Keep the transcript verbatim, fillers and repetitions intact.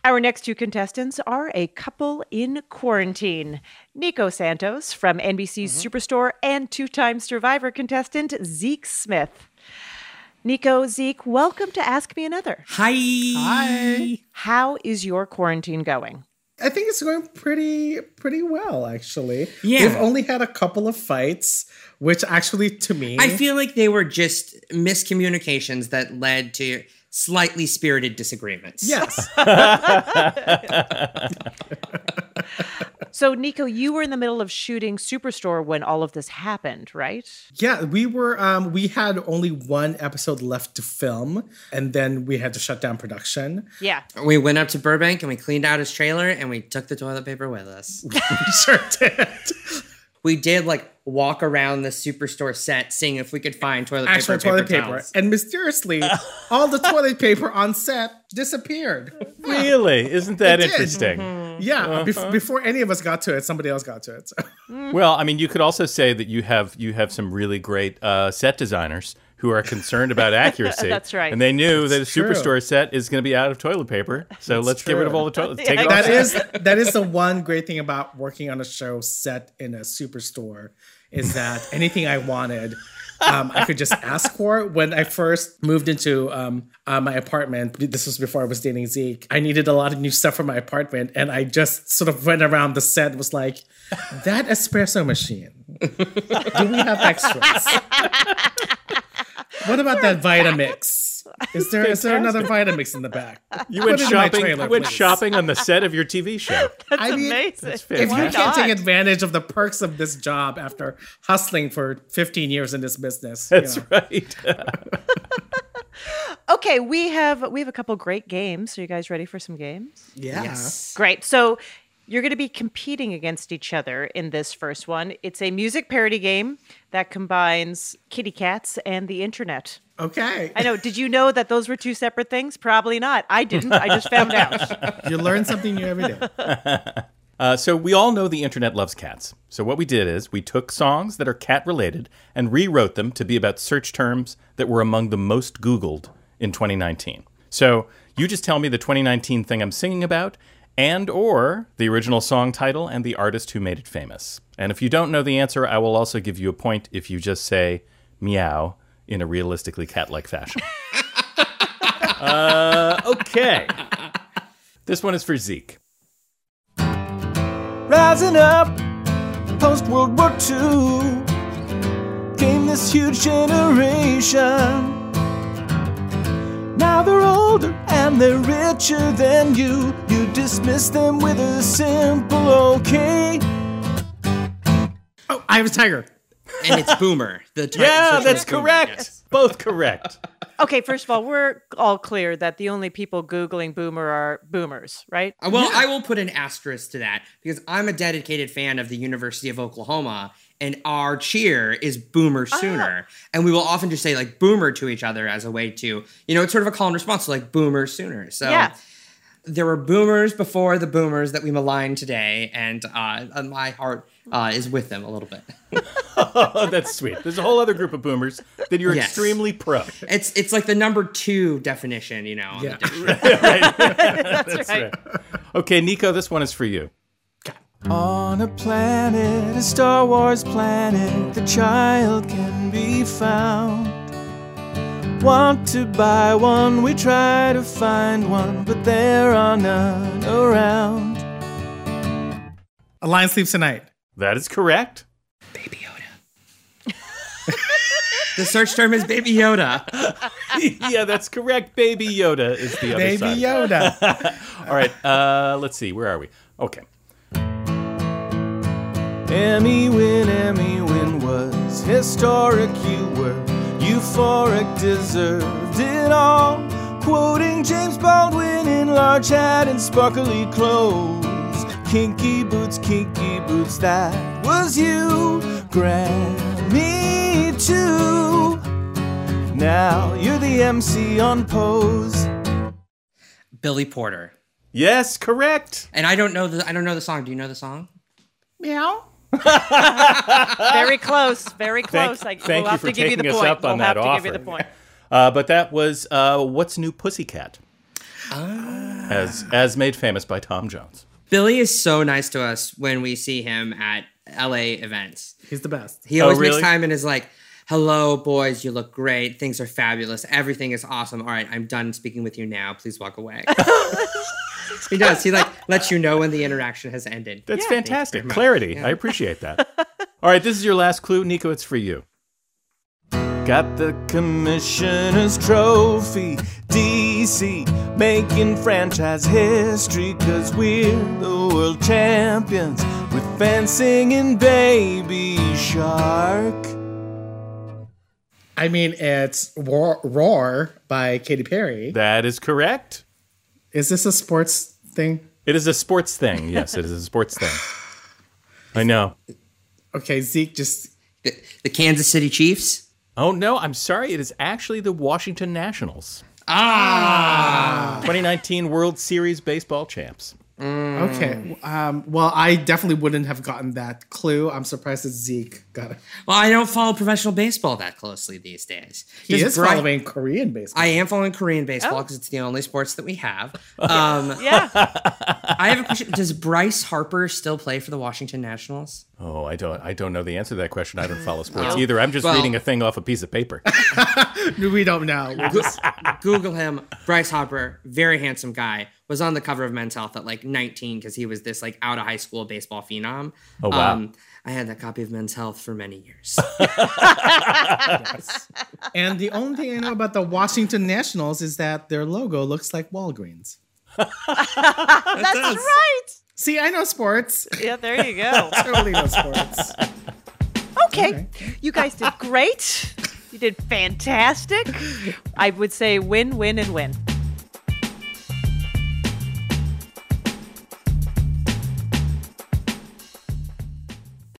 Our next two contestants are a couple in quarantine. Nico Santos from N B C's mm-hmm. Superstore and two-time Survivor contestant Zeke Smith. Nico, Zeke, welcome to Ask Me Another. Hi. Hi. How is your quarantine going? I think it's going pretty pretty well, actually. Yeah. We've only had a couple of fights, which actually, to me... I feel like they were just miscommunications that led to slightly spirited disagreements. Yes. So, Nico, you were in the middle of shooting Superstore when all of this happened, right? Yeah, we were. Um, we had only one episode left to film, and then we had to shut down production. Yeah. We went up to Burbank and we cleaned out his trailer and we took the toilet paper with us. We sure did. We did like walk around the Superstore set, seeing if we could find toilet paper. Actual paper toilet paper, towels. and mysteriously, all the toilet paper on set disappeared. Really? Isn't that It did. interesting? Mm-hmm. Yeah, uh-huh. bef- before any of us got to it, somebody else got to it. So. Well, I mean, you could also say that you have you have some really great uh, set designers who are concerned about accuracy. That's right. And they knew That's that a true. Superstore set is going to be out of toilet paper. So That's let's true. get rid of all the toilet. Take Yeah, it That off. is that is the one great thing about working on a show set in a Superstore, is that anything I wanted, um, I could just ask for. When I first moved into um, uh, my apartment, this was before I was dating Zeke, I needed a lot of new stuff for my apartment, and I just sort of went around the set and was like, that espresso machine, do we have extras? What about that Vitamix? Is there is there another Vitamix in the back? You went Put it in my shopping. trailer, you went please. shopping on the set of your T V show. That's I mean, amazing. that's If Why you can't take not? advantage of the perks of this job after hustling for fifteen years in this business, That's you know. right. Okay, we have we have a couple great games. Are you guys ready for some games? Yeah. Yes. Great. So you're going to be competing against each other in this first one. It's a music parody game that combines kitty cats and the internet. Okay. I know. Did you know that those were two separate things? Probably not. I didn't. I just found out. You learn something new every day. Uh, so we all know the internet loves cats. So what we did is we took songs that are cat-related and rewrote them to be about search terms that were among the most Googled in twenty nineteen. So you just tell me the twenty nineteen thing I'm singing about, and or the original song title and the artist who made it famous. And if you don't know the answer, I will also give you a point if you just say meow in a realistically cat-like fashion. uh, okay. This one is for Zeke. Rising up post-World War Two came this huge generation. Now they're older and they're richer than you. You dismiss them with a simple okay. Oh, I was Tiger. And it's Boomer. The t- Yeah, search that's term is Boomer, correct. yes. Both correct. Okay, first of all, we're all clear that the only people Googling boomer are boomers, right? Uh, Well, I will put an asterisk to that because I'm a dedicated fan of the University of Oklahoma, and our cheer is Boomer Sooner. And we will often just say like Boomer to each other as a way to, you know, it's sort of a call and response to like Boomer Sooner. So Yeah. there were boomers before the boomers that we malign today, and uh, my heart uh, is with them a little bit. Oh, that's sweet. There's a whole other group of boomers that you're Yes. extremely pro. It's it's like the number two definition, you know. On Yeah. the dictionary. That's, right. Okay, Nico, this one is for you. On a planet, a Star Wars planet, the child can be found. Want to buy one, we try to find one, but there are none around. A Lion Sleeps Tonight. That is correct. Baby Yoda. The search term is Baby Yoda. Yeah, that's correct. Baby Yoda is the other Baby side. Yoda. All right, uh, let's see. Where are we? Okay. Emmy win, Emmy win was historic. You were euphoric, deserved it all. Quoting James Baldwin in large hat and sparkly clothes. Kinky boots, kinky boots, that was you. Grammy too. Now you're the M C on Pose. Billy Porter. Yes, correct. And I don't know the I don't know the song. Do you know the song? Meow. Very close. Very close. Thank, I, thank we'll you have for to give you taking the us point. up on we'll that have to offer. give you the point. Uh, but that was uh, What's New Pussycat? Ah. as as made famous by Tom Jones. Billy is so nice to us when we see him at L A events. He's the best. He always Oh, really? makes time and is like, hello, boys, you look great. Things are fabulous. Everything is awesome. All right, I'm done speaking with you now. Please walk away. He does. He like lets you know when the interaction has ended. That's Yeah. fantastic. Thank you very much. Clarity. Yeah. I appreciate that. All right, this is your last clue. Nico, it's for you. Got the commissioner's trophy, D C, making franchise history, cause we're the world champions with fencing and Baby Shark. I mean, it's Roar, Roar by Katy Perry. That is correct. Is this a sports thing? It is a sports thing. Yes, it is a sports thing. I know. Okay, Zeke, just The, the Kansas City Chiefs. Oh, no, I'm sorry. It is actually the Washington Nationals. Ah. twenty nineteen World Series baseball champs. okay. Um, well, I definitely wouldn't have gotten that clue. I'm surprised that Zeke got it. Well, I don't follow professional baseball that closely these days. He Does is Bri- following Korean baseball. I am following Korean baseball Oh. because it's the only sports that we have. Um, Yeah. I have a question. Does Bryce Harper still play for the Washington Nationals? Oh, I don't I don't know the answer to that question. I don't follow sports Oh. either. I'm just Well- reading a thing off a piece of paper. we don't know. We're just- Google him. Bryce Harper, very handsome guy, was on the cover of Men's Health at like nineteen because he was this like out of high school baseball phenom. Oh, wow. Um, I had that copy of Men's Health for many years. and the only thing I know about the Washington Nationals is that their logo looks like Walgreens. That's right. See, I know sports. Yeah, there you go. Totally know sports. Okay. You guys did great. You did fantastic. I would say win, win, and win.